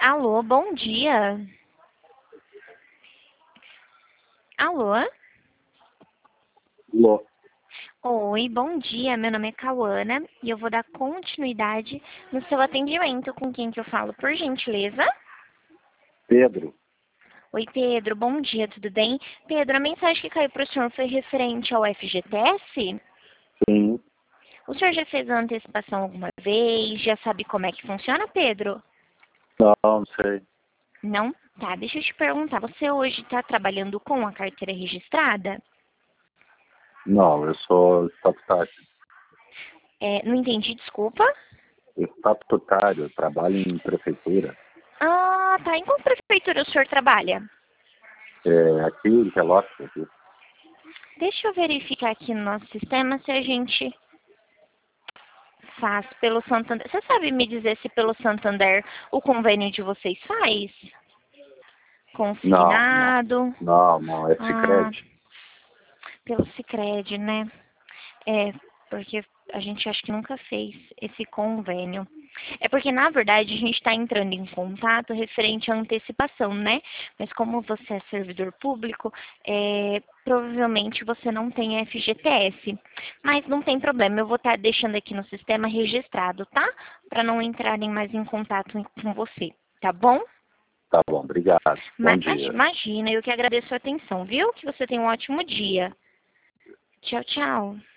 Alô, bom dia. Alô? Ló. Oi, bom dia. Meu nome é Cauana e eu vou dar continuidade no seu atendimento. Com quem que eu falo, por gentileza? Pedro, Oi, Pedro, bom dia, tudo bem? Pedro, a mensagem que caiu para o senhor foi referente ao FGTS? sim, O senhor já fez a antecipação alguma vez? Já sabe como é que funciona, Pedro? não sei. Não? Tá, deixa eu te perguntar. Você hoje está trabalhando com a carteira registrada? Não, eu sou estatutário. Não entendi, desculpa. Estatutário, eu trabalho em prefeitura. Ah, tá. Em qual prefeitura o senhor trabalha? Aqui em Pelotas, aqui. Deixa eu verificar aqui no nosso sistema se a gente faz pelo Santander. Você sabe me dizer se pelo Santander o convênio de vocês faz? Não, não, Consignado? não, é Ah, Sicredi. pelo Sicredi, né? Porque a gente acha que nunca fez esse convênio. É porque, na verdade, a gente está entrando em contato referente à antecipação, né? Mas como você é servidor público, provavelmente você não tem FGTS. Mas não tem problema, eu vou estar deixando aqui no sistema registrado, tá? Para não entrarem mais em contato com você, tá bom? Tá bom, obrigado. Bom dia. Imagina, eu que agradeço a atenção, viu? Que você tenha um ótimo dia. Tchau, tchau.